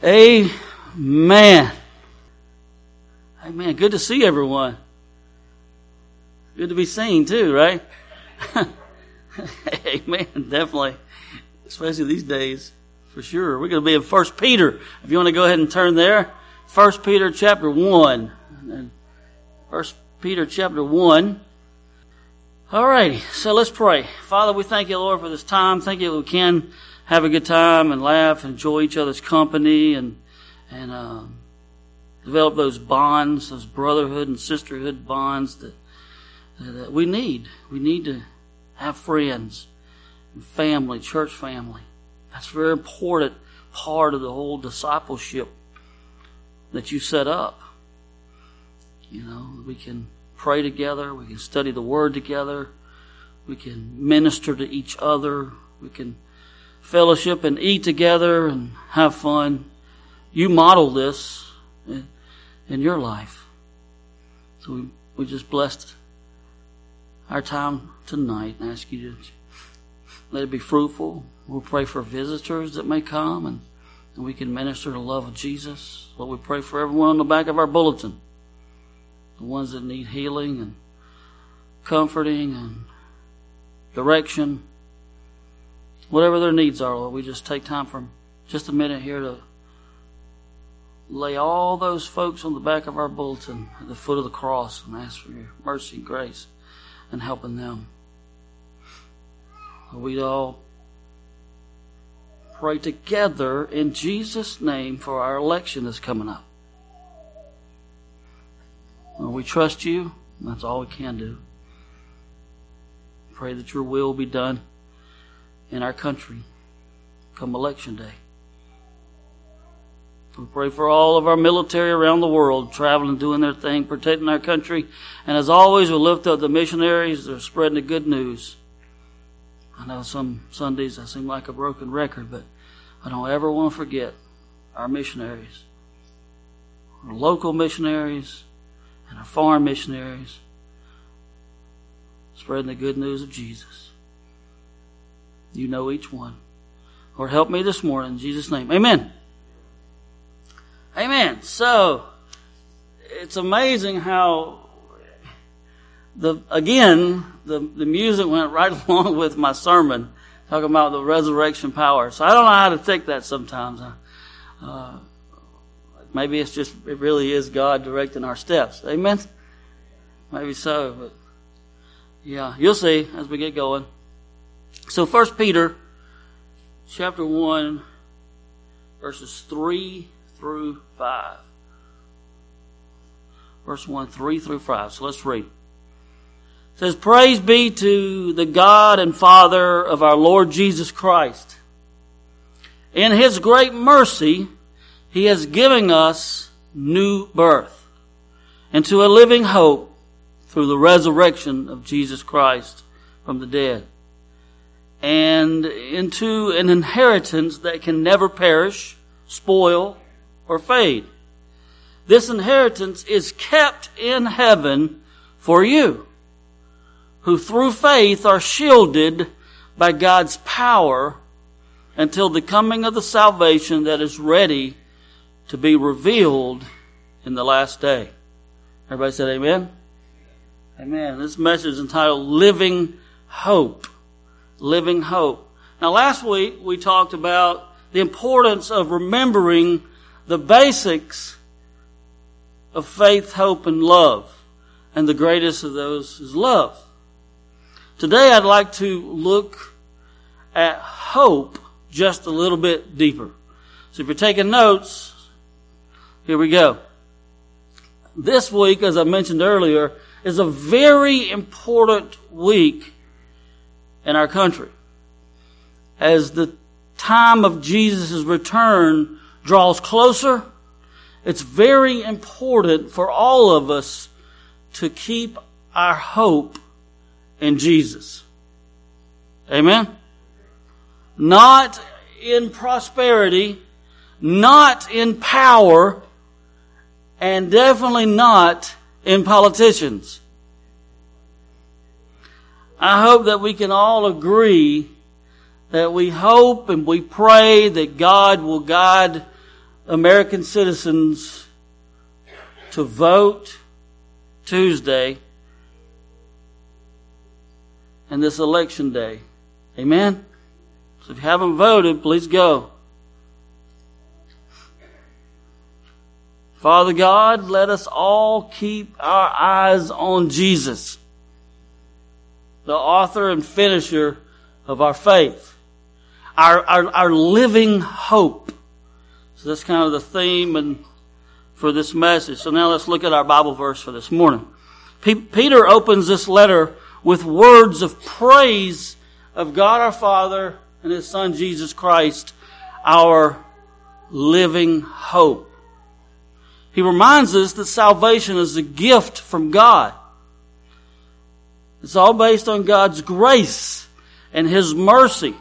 Amen. Amen. Good to see everyone. Good to be seen too, right? Amen. Definitely. Especially these days, for sure. We're going to be in 1 Peter. If you want to go ahead and turn there. 1 Peter chapter 1. 1 Peter chapter 1. All righty. So let's pray. Father, we thank you, Lord, for this time. Thank you that we can have a good time and laugh, enjoy each other's company, and develop those bonds, those brotherhood and sisterhood bonds that we need. We need to have friends and family, church family. That's a very important part of the whole discipleship that you set up. You know, we can pray together, we can study the Word together, we can minister to each other, we can fellowship and eat together and have fun. You model this in your life. So we just blessed our time tonight and ask you to let it be fruitful. We'll pray for visitors that may come and we can minister the love of Jesus. Lord, we pray for everyone on the back of our bulletin. The ones that need healing and comforting and direction. Whatever their needs are, Lord, we just take time for just a minute here to lay all those folks on the back of our bulletin at the foot of the cross and ask for your mercy and grace and helping them. We all pray together in Jesus' name for our election that's coming up. Lord, we trust you. That's all we can do. Pray that your will be done in our country come election day. We pray for all of our military around the world, traveling, doing their thing, protecting our country. And as always, we'll lift up the missionaries that are spreading the good news. I know some Sundays I seem like a broken record, but I don't ever want to forget our missionaries, our local missionaries, and our foreign missionaries, spreading the good news of Jesus. You know each one. Lord, help me this morning in Jesus' name. Amen. Amen. So, it's amazing how the music went right along with my sermon, talking about the resurrection power. So I don't know how to take that sometimes. Maybe it really is God directing our steps. Amen? Maybe so, but yeah, you'll see as we get going. So 1 Peter chapter 1, verses 3 through 5. Verse 1, 3 through 5. So let's read. It says, "Praise be to the God and Father of our Lord Jesus Christ. In His great mercy, He has given us new birth into a living hope through the resurrection of Jesus Christ from the dead, and into an inheritance that can never perish, spoil, or fade. This inheritance is kept in heaven for you, who through faith are shielded by God's power until the coming of the salvation that is ready to be revealed in the last day." Everybody said amen? Amen. This message is entitled Living Hope. Living Hope. Now last week we talked about the importance of remembering the basics of faith, hope, and love. And the greatest of those is love. Today I'd like to look at hope just a little bit deeper. So if you're taking notes, here we go. This week, as I mentioned earlier, is a very important week in our country. As the time of Jesus' return draws closer, it's very important for all of us to keep our hope in Jesus. Amen? Not in prosperity, not in power, and definitely not in politicians. I hope that we can all agree that we hope and we pray that God will guide American citizens to vote Tuesday and this election day. Amen? So if you haven't voted, please go. Father God, let us all keep our eyes on Jesus, the author and finisher of our faith, our living hope. So that's kind of the theme and for this message. So now let's look at our Bible verse for this morning. Peter opens this letter with words of praise of God our Father and His Son Jesus Christ, our living hope. He reminds us that salvation is a gift from God. It's all based on God's grace and His mercy.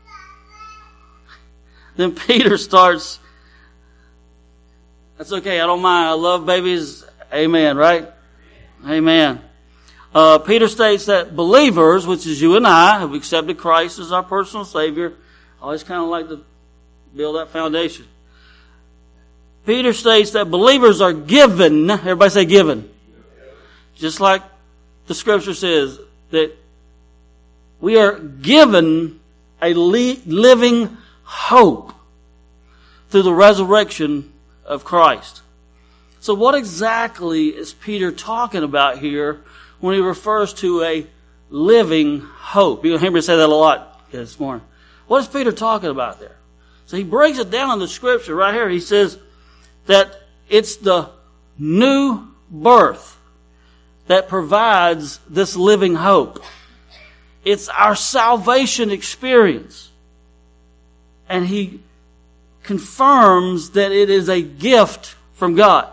Then Peter starts, that's okay, I don't mind, I love babies, amen, right? Amen. Peter states that believers, which is you and I, have accepted Christ as our personal Savior. I always kind of like to build that foundation. Peter states that believers are given, everybody say given, just like the Scripture says, that we are given a living hope through the resurrection of Christ. So what exactly is Peter talking about here when he refers to a living hope? You'll hear me say that a lot this morning. What is Peter talking about there? So he breaks it down in the Scripture right here. He says that it's the new birth that provides this living hope. It's our salvation experience. And he confirms that it is a gift from God.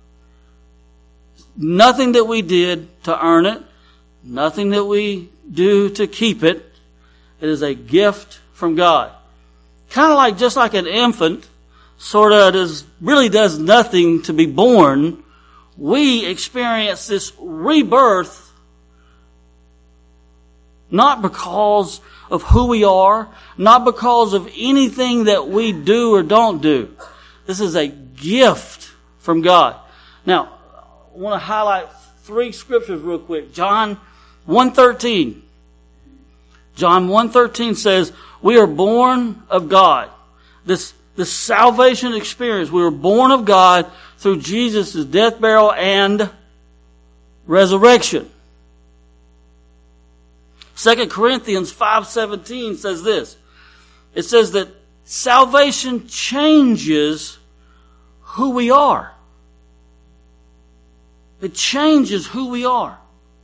Nothing that we did to earn it. Nothing that we do to keep it. It is a gift from God. Kind of like, just like an infant sort of really does nothing to be born, we experience this rebirth not because of who we are, not because of anything that we do or don't do. This is a gift from God. Now, I want to highlight 3 scriptures real quick. John 1:13. John 1:13 says, we are born of God. This salvation experience, we were born of God through Jesus' death, burial, and resurrection. 2 Corinthians 5:17 says this. It says that salvation changes who we are. It changes who we are.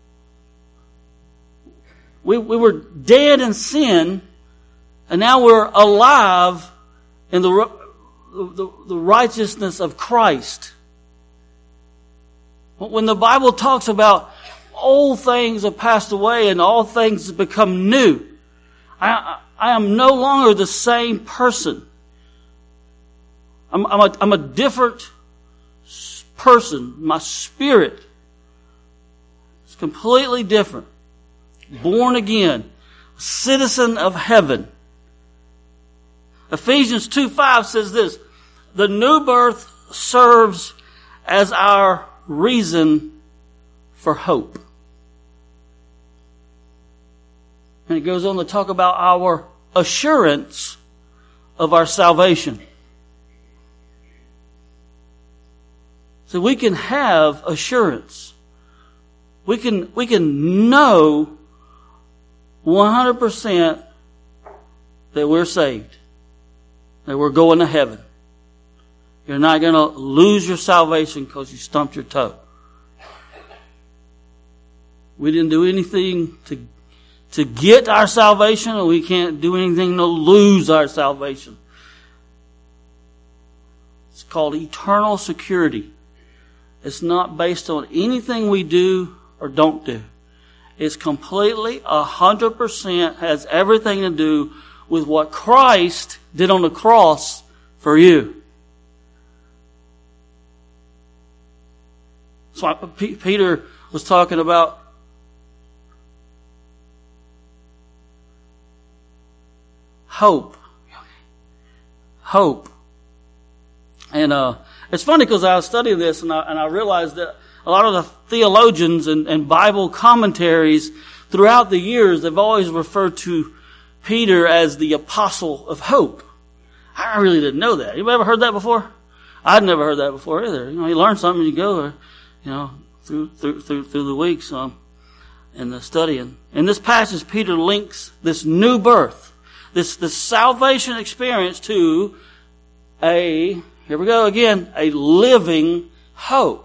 We were dead in sin, and now we're alive in the righteousness of Christ. When the Bible talks about old things have passed away and all things have become new, I am no longer the same person. I'm a different person. My spirit is completely different. Born again, citizen of heaven. Ephesians 2:5 says this, the new birth serves as our reason for hope. And it goes on to talk about our assurance of our salvation. So we can have assurance. We can know 100% that we're saved. That we're going to heaven. You're not going to lose your salvation because you stumped your toe. We didn't do anything to get our salvation, and we can't do anything to lose our salvation. It's called eternal security. It's not based on anything we do or don't do. It's completely 100% has everything to do with what Christ did on the cross for you. So Peter was talking about hope. Hope. And it's funny because I was studying this and I realized that a lot of the theologians and Bible commentaries throughout the years, they've always referred to Peter as the apostle of hope. I really didn't know that. You ever heard that before? I'd never heard that before either. You learn something, you go, through the weeks in the studying. In this passage, Peter links this new birth, this salvation experience to here we go again, a living hope.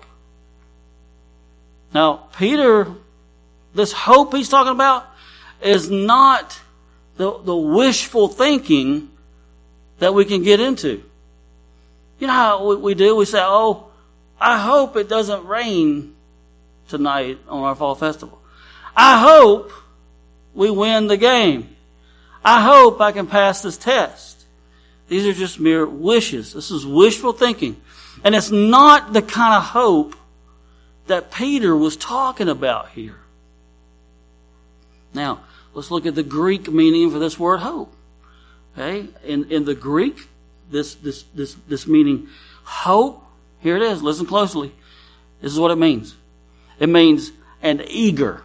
Now, Peter, this hope he's talking about is not the wishful thinking that we can get into. You know how we do? We say, oh, I hope it doesn't rain tonight on our fall festival. I hope we win the game. I hope I can pass this test. These are just mere wishes. This is wishful thinking. And it's not the kind of hope that Peter was talking about here. Now, let's look at the Greek meaning for this word hope. Okay? In the Greek, this meaning hope, here it is, listen closely. This is what it means. It means an eager,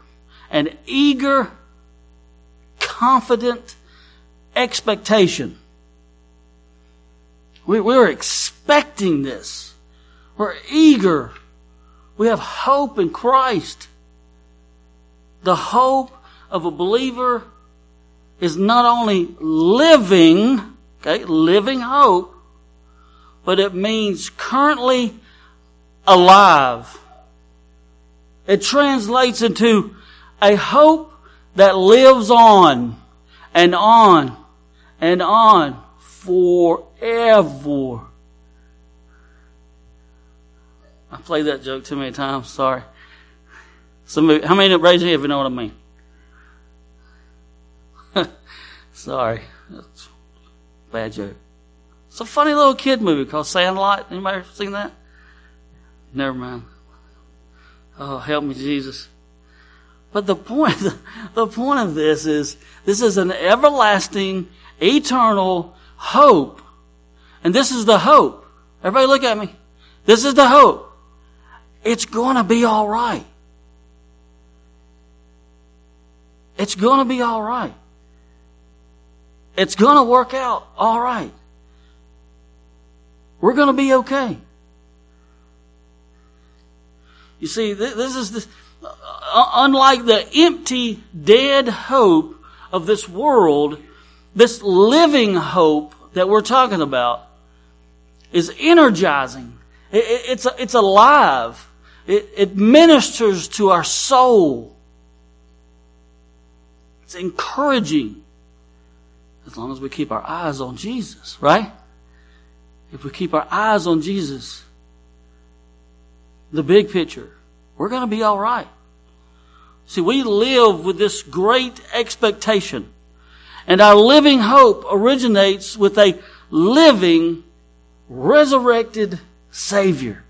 confident expectation. We're expecting this. We're eager. We have hope in Christ. The hope of a believer is not only living hope, but it means currently alive. It translates into a hope that lives on and on and on forever. I played that joke too many times. Sorry. How many raise your hand if you know what I mean? Sorry. That's a bad joke. It's a funny little kid movie called Sandlot. Anybody ever seen that? Never mind. Oh, help me, Jesus. But the point of this is an everlasting, eternal hope. And this is the hope. Everybody look at me. This is the hope. It's going to be all right. It's going to be all right. It's going to work out all right. We're going to be okay. You see, this is unlike the empty, dead hope of this world, this living hope that we're talking about is energizing. It's alive. It ministers to our soul. It's encouraging. As long as we keep our eyes on Jesus, right? If we keep our eyes on Jesus, the big picture, we're going to be all right. See, we live with this great expectation. And our living hope originates with a living, resurrected Savior.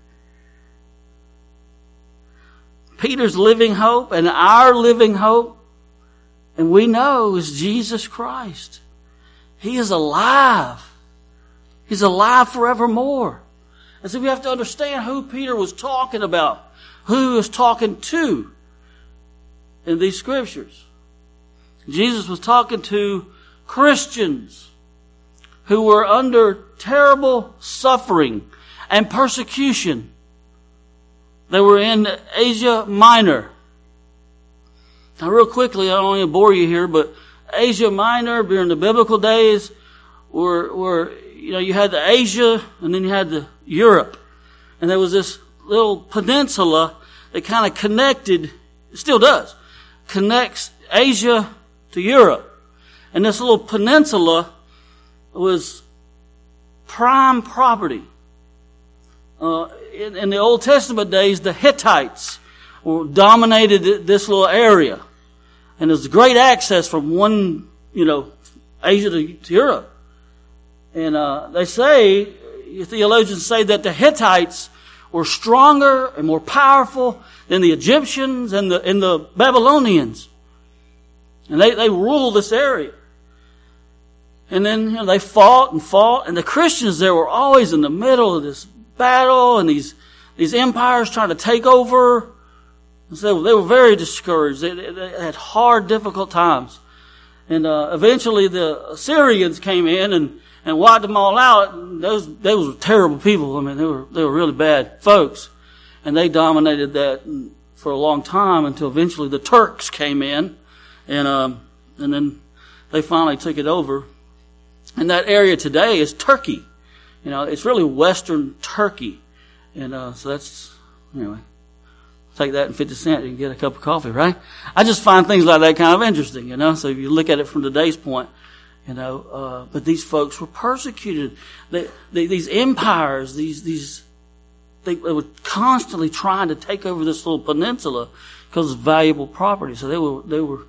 Peter's living hope and our living hope, and we know, is Jesus Christ. He is alive. He's alive forevermore. And so we have to understand who Peter was talking about, who he was talking to in these scriptures. Jesus was talking to Christians who were under terrible suffering and persecution. They were in Asia Minor. Now, real quickly, I don't want to bore you here, but Asia Minor during the biblical days were you had the Asia and then you had the Europe. And there was this little peninsula that kind of connected, it still does, connects Asia to Europe. And this little peninsula was prime property. In the Old Testament days, the Hittites dominated this little area. And there's great access from one, Asia to Europe. And theologians say that the Hittites were stronger and more powerful than the Egyptians and the Babylonians. And they ruled this area. And then they fought, and the Christians there were always in the middle of this battle, and these empires trying to take over. And so they were very discouraged. They had hard, difficult times. And eventually the Assyrians came in and wiped them all out. Those were terrible people. I mean, they were really bad folks. And they dominated that for a long time until eventually the Turks came in, and then they finally took it over. And that area today is Turkey. It's really Western Turkey. And so that's, anyway, take that and 50 cents, you can get a cup of coffee, right? I just find things like that kind of interesting, So if you look at it from today's point, but these folks were persecuted. These empires, they were constantly trying to take over this little peninsula because it's valuable property. So they were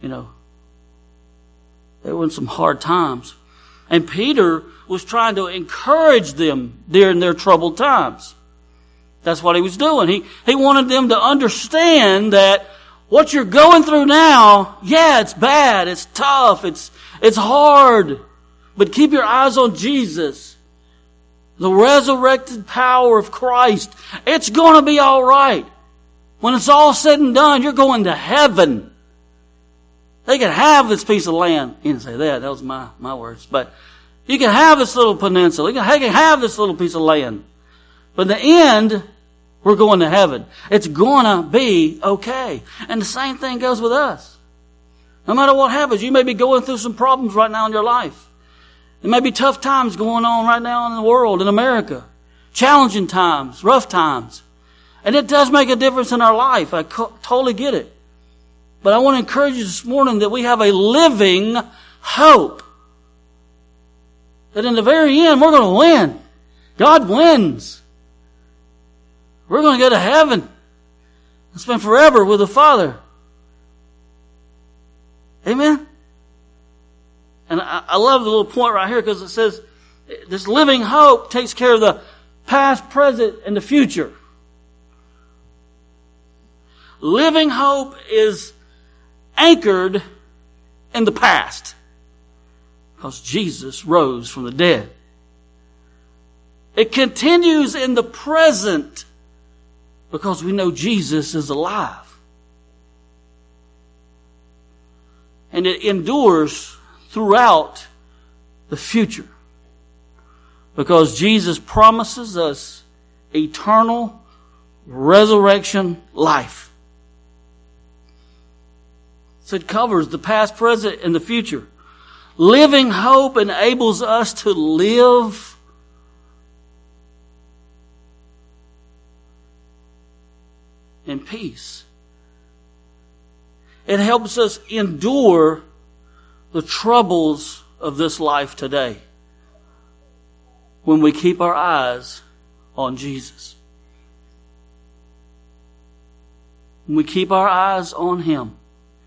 in some hard times. And Peter was trying to encourage them during their troubled times. That's what he was doing. He wanted them to understand that what you're going through now, yeah, it's bad, it's tough, it's hard. But keep your eyes on Jesus. The resurrected power of Christ. It's going to be all right. When it's all said and done, you're going to heaven. They can have this piece of land. He didn't say that. That was my words. But you can have this little peninsula. You can have this little piece of land. But in the end, we're going to heaven. It's going to be okay. And the same thing goes with us. No matter what happens, you may be going through some problems right now in your life. There may be tough times going on right now in the world, in America. Challenging times, rough times. And it does make a difference in our life. I totally get it. But I want to encourage you this morning that we have a living hope. That in the very end, we're going to win. God wins. We're going to go to heaven and spend forever with the Father. Amen? And I love the little point right here because it says this living hope takes care of the past, present, and the future. Living hope is anchored in the past because Jesus rose from the dead. It continues in the present because we know Jesus is alive. And it endures throughout the future because Jesus promises us eternal resurrection life. So it covers the past, present, and the future. Living hope enables us to live in peace. It helps us endure the troubles of this life today when we keep our eyes on Jesus. When we keep our eyes on Him.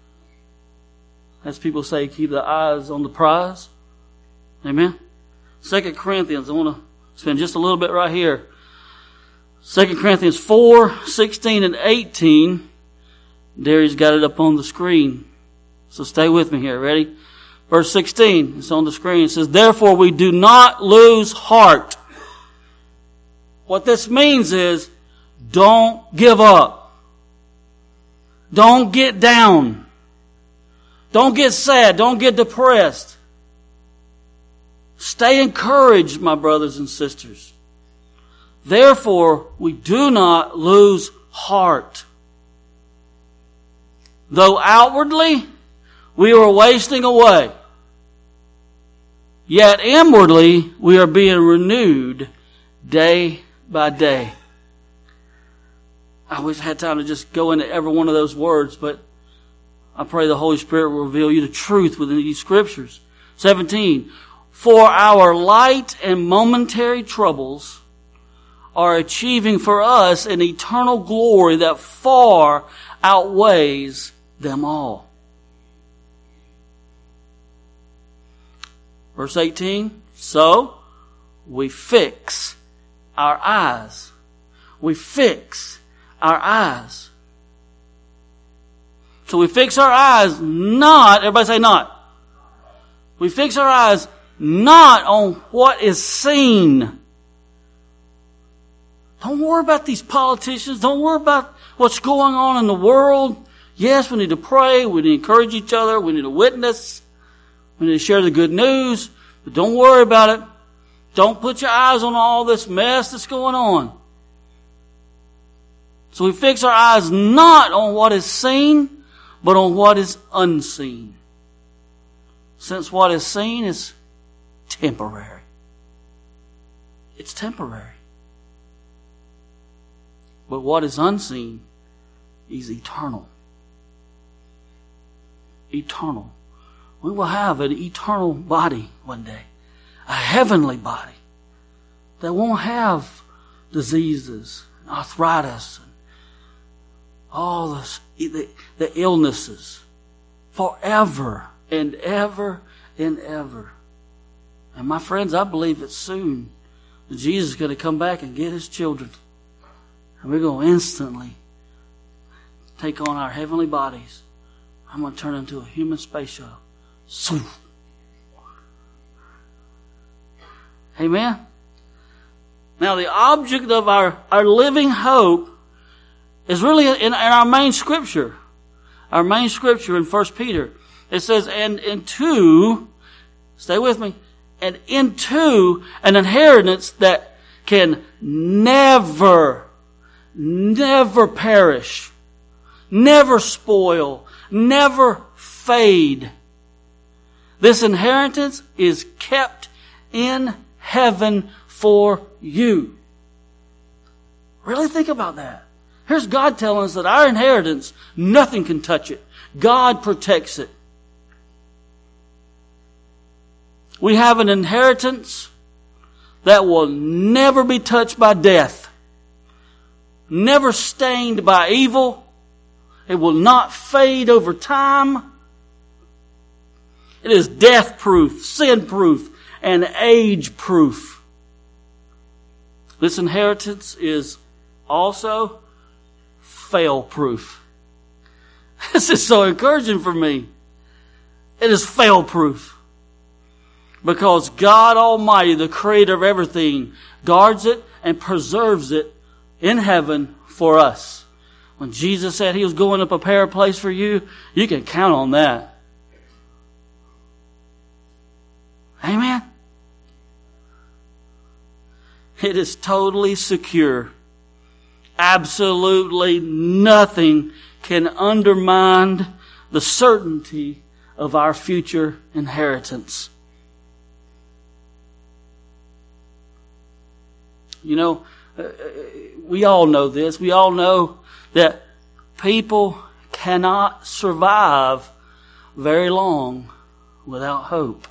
As people say, keep the eyes on the prize. Amen? 2 Corinthians, I want to spend just a little bit right here. 2 Corinthians 4, 16 and 18. Gary's got it up on the screen. So stay with me here. Ready? Verse 16. It's on the screen. It says, therefore we do not lose heart. What this means is, don't give up. Don't get down. Don't get sad. Don't get depressed. Stay encouraged, my brothers and sisters. Therefore, we do not lose heart. Though outwardly we are wasting away, yet inwardly we are being renewed day by day. I wish I had time to just go into every one of those words, but I pray the Holy Spirit will reveal you the truth within these scriptures. 17. For our light and momentary troubles are achieving for us an eternal glory that far outweighs them all. Verse 18. So we fix our eyes. We fix our eyes. So we fix our eyes not, everybody say not. We fix our eyes not on what is seen. Don't worry about these politicians. Don't worry about what's going on in the world. Yes, we need to pray. We need to encourage each other. We need to witness. We need to share the good news. But don't worry about it. Don't put your eyes on all this mess that's going on. So we fix our eyes not on what is seen, but on what is unseen. Since what is seen is temporary. It's temporary. But what is unseen is eternal. Eternal. We will have an eternal body one day. A heavenly body that won't have diseases, arthritis, and all the illnesses forever and ever and ever. And my friends, I believe that soon Jesus is going to come back and get His children. And we're going to instantly take on our heavenly bodies. I'm going to turn into a human space shuttle. So, amen? Now the object of our living hope is really in our main scripture. Our main scripture in 1 Peter. It says, and into, stay with me, and into an inheritance that can never perish, never spoil, never fade. This inheritance is kept in heaven for you. Really think about that. Here's God telling us that our inheritance, nothing can touch it. God protects it. We have an inheritance that will never be touched by death. Never stained by evil. It will not fade over time. It is death-proof, sin-proof, and age-proof. This inheritance is also fail-proof. This is so encouraging for me. It is fail-proof. Because God Almighty, the Creator of everything, guards it and preserves it in heaven for us. When Jesus said He was going to prepare a place for you, you can count on that. Amen? It is totally secure. Absolutely nothing can undermine the certainty of our future inheritance. You know, we all know this. We all know that people cannot survive very long without hope.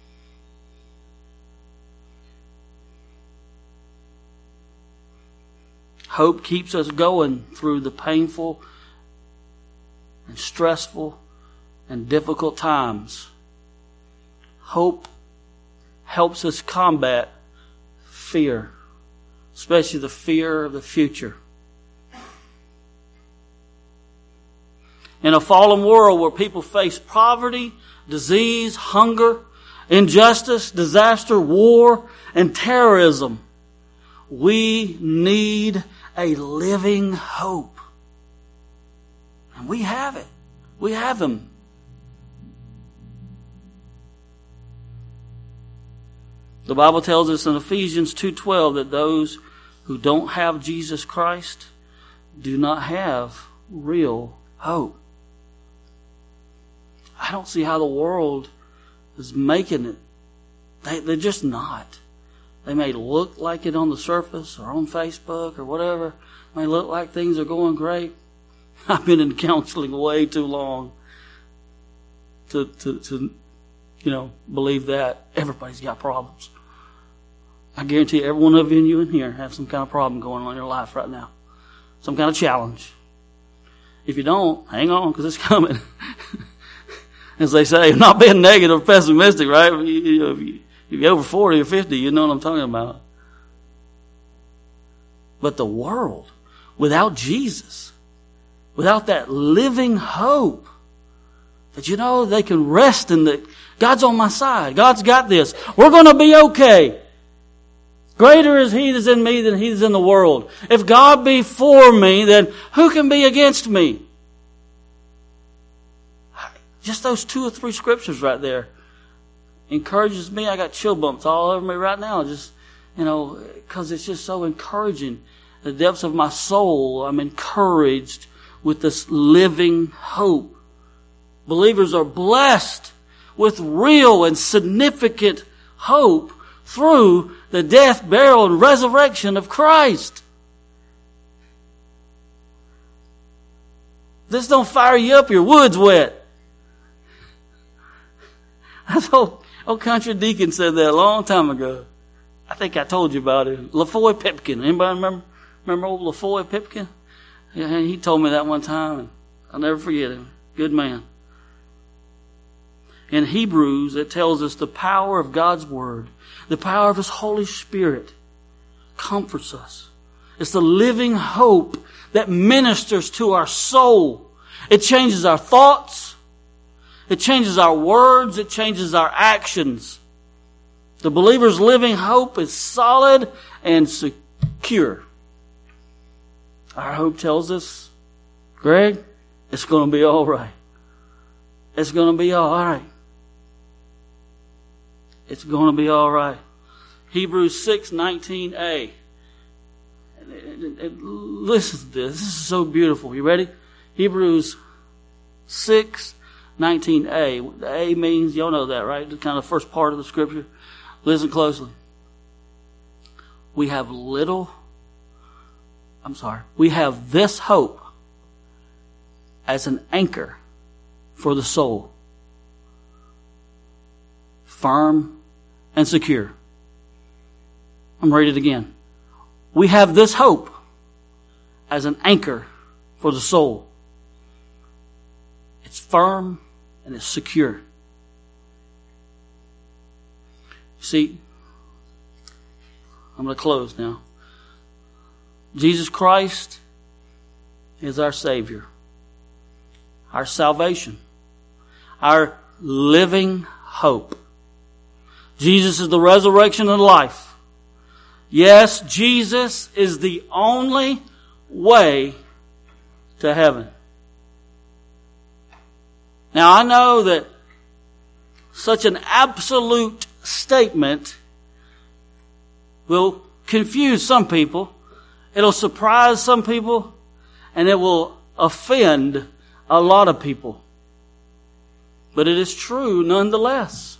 Hope keeps us going through the painful and stressful and difficult times. Hope helps us combat fear, especially the fear of the future. In a fallen world where people face poverty, disease, hunger, injustice, disaster, war, and terrorism, we need a living hope. And we have it. We have Him. The Bible tells us in Ephesians 2:12 that those who don't have Jesus Christ do not have real hope. I don't see how the world is making it. They're just not. They may look like it on the surface or on Facebook or whatever. It may look like things are going great. I've been in counseling way too long to believe that. Everybody's got problems. I guarantee every one of you in here have some kind of problem going on in your life right now. Some kind of challenge. If you don't, hang on, because it's coming. As they say, not being negative or pessimistic, right? If you're over 40 or 50, you know what I'm talking about. But the world, without Jesus, without that living hope, That they can rest in that God's on my side. God's got this. We're going to be okay. Greater is He that's in me than he that's in the world. If God be for me, then who can be against me? Just those 2 or 3 scriptures right there encourages me. I got chill bumps all over me right now. Just, because it's just so encouraging. The depths of my soul, I'm encouraged with this living hope. Believers are blessed with real and significant hope through the death, burial, and resurrection of Christ. This don't fire you up, your wood's wet. That's old country deacon said that a long time ago. I think I told you about it. LaFoy Pipkin. Anybody remember old LaFoy Pipkin? Yeah, he told me that one time, and I'll never forget him. Good man. In Hebrews, it tells us the power of God's Word, the power of His Holy Spirit comforts us. It's the living hope that ministers to our soul. It changes our thoughts. It changes our words. It changes our actions. The believer's living hope is solid and secure. Our hope tells us, Greg, it's going to be all right. It's going to be all right. It's going to be all right. Hebrews 6:19a. Listen to this. This is so beautiful. You ready? Hebrews 6:19a. The A means, y'all know that, right? It's kind of the first part of the scripture. Listen closely. We have this hope as an anchor for the soul. Firm and secure. I'm going to read it again. We have this hope as an anchor for the soul. It's firm and it's secure. See, I'm going to close now. Jesus Christ is our Savior, our salvation, our living hope. Jesus is the resurrection and life. Yes, Jesus is the only way to heaven. Now, I know that such an absolute statement will confuse some people. It'll surprise some people, and it will offend a lot of people. But it is true nonetheless.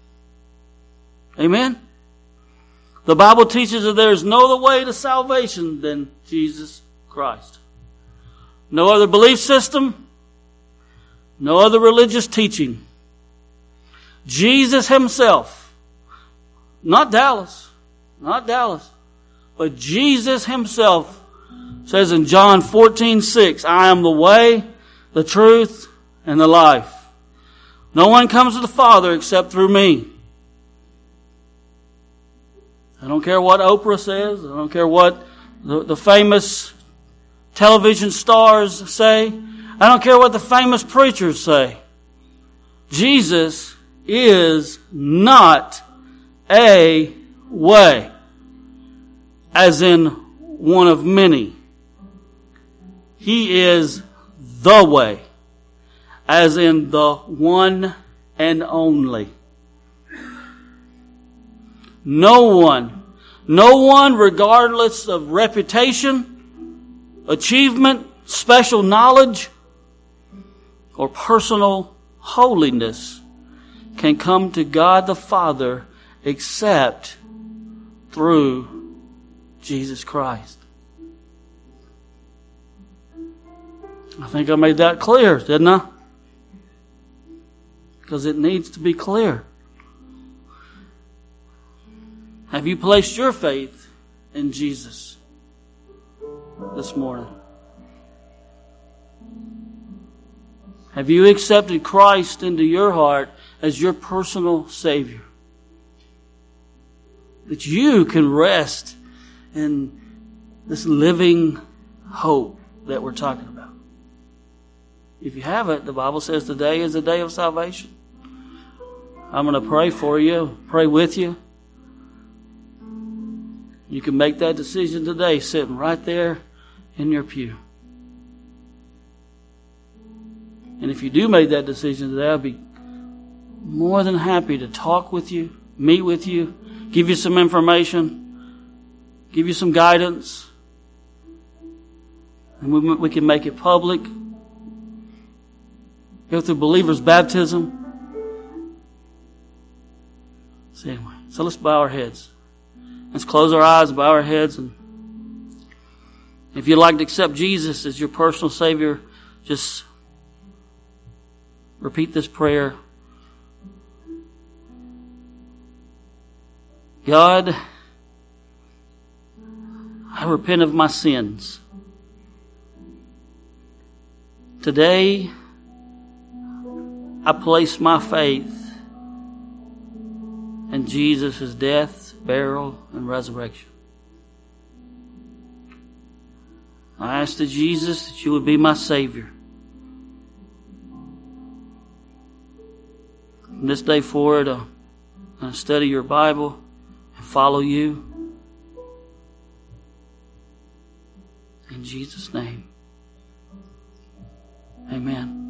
Amen? The Bible teaches that there is no other way to salvation than Jesus Christ. No other belief system, no other religious teaching. Jesus Himself, not Dallas, but Jesus Himself says in John 14:6, I am the way, the truth, and the life. No one comes to the Father except through me. I don't care what Oprah says. I don't care what the famous television stars say. I don't care what the famous preachers say. Jesus is not a way, as in one of many. He is the way, as in the one and only. No one, regardless of reputation, achievement, special knowledge, or personal holiness can come to God the Father except through Jesus Christ. I think I made that clear, didn't I? Because it needs to be clear. Have you placed your faith in Jesus this morning? Have you accepted Christ into your heart as your personal Savior? That you can rest in this living hope that we're talking about. If you haven't, the Bible says today is the day of salvation. I'm going to pray for you, pray with you. You can make that decision today, sitting right there in your pew. And if you do make that decision today, I'll be more than happy to talk with you, meet with you, give you some information, give you some guidance. And we can make it public. Go through believer's baptism. So anyway, so let's bow our heads. Let's close our eyes, bow our heads. And if you'd like to accept Jesus as your personal Savior, just repeat this prayer. God, I repent of my sins. Today, I place my faith in Jesus' death, burial, and resurrection. I ask that Jesus, that you would be my Savior. From this day forward, I'm going to study your Bible and follow you. In Jesus' name, amen.